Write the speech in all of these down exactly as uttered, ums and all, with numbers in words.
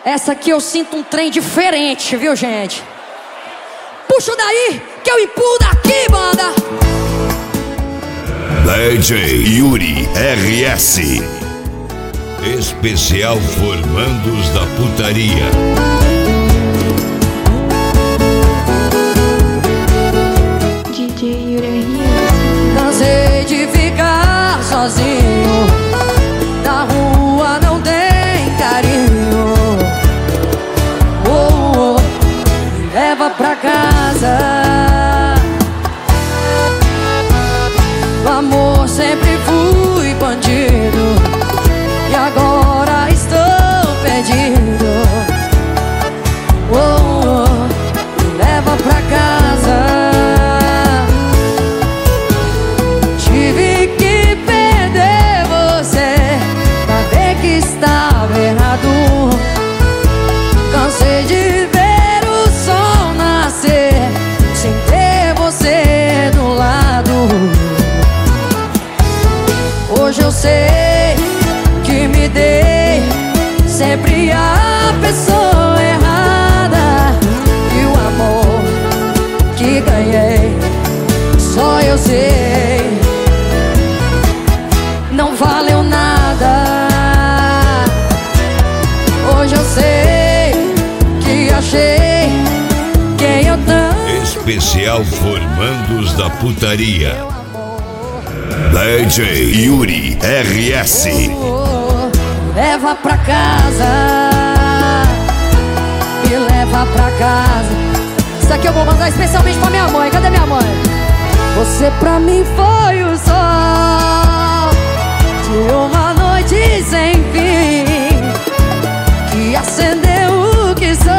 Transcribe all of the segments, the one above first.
Essa aqui eu sinto um trem diferente, viu, gente? Puxa daí, que eu empurro daqui, banda. D J Yuri R S, especial Formandos da Putaria. D J Yuri R S. Cansei de ficar sozinho, na rua não tem carinho. Oh, oh, me leva pra casa. No amor sempre fui bandido e agora estou perdido. Oh, oh, me leva pra casa. Tive que perder você pra ver que estava errado. Cansei de ver o sol nascer sem ter você do lado. Hoje eu sei que me dei sempre a pessoa errada, e o amor que ganhei só eu sei não valeu nada. Hoje eu sei que achei quem eu tanto. Especial Formandos da Putaria. D J Yuri R S. Oh, leva pra casa, me leva pra casa. Isso aqui eu vou mandar especialmente pra minha mãe. Cadê minha mãe? Você pra mim foi o sol de uma noite sem fim, que acendeu o que sou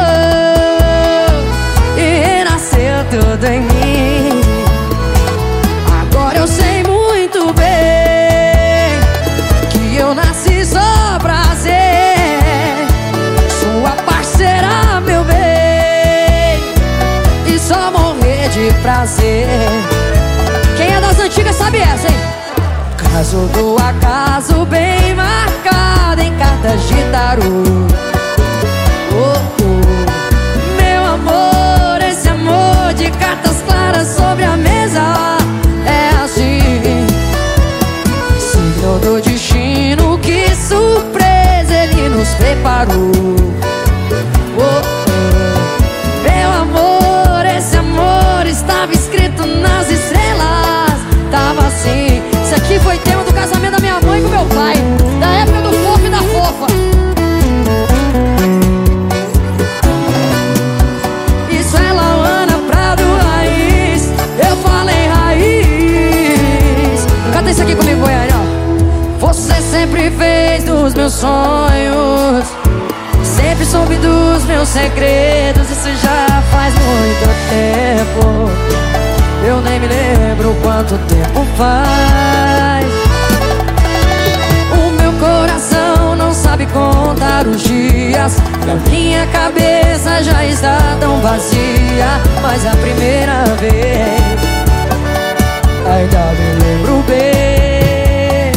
e renasceu tudo em mim. Agora eu sei muito bem que eu nasci só pra ser sua parceira, meu bem, e só morrer de prazer. Quem é das antigas sabe essa, hein? Caso do acaso bem marcado em cartas de tarô. Oh, oh, meu amor, esse amor de cartas claras sobre a mesa é assim, signo do destino, que surpresa ele nos preparou. Oh, oh, meu amor, esse amor estava escrito nas estrelas, tava assim. Isso aqui foi tema do casamento da minha mãe com meu pai, da época do fofo e da fofa. Isso é Lauana Prado Raiz, eu falei raiz. Canta isso aqui comigo, Goiânia. Você sempre fez dos meus sonhos, sempre soube dos meus segredos. Isso já faz muito tempo, eu nem me lembro quanto tempo faz. O meu coração não sabe contar os dias, e a minha cabeça já está tão vazia. Mas a primeira vez ainda me lembro bem.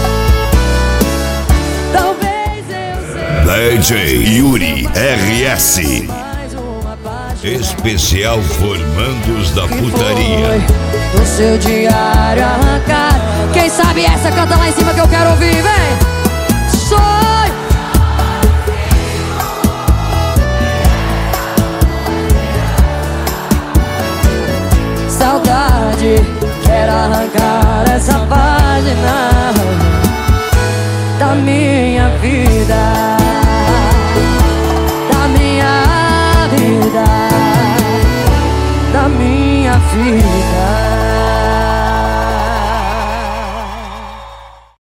Talvez eu seja D J Yuri R S, especial Formandos da Putaria. Do seu diário arrancado. Quem sabe essa canta lá em cima que eu quero ouvir, vem. Sonho. Saudade, quero arrancar essa página da minha vida, da minha vida, da minha vida.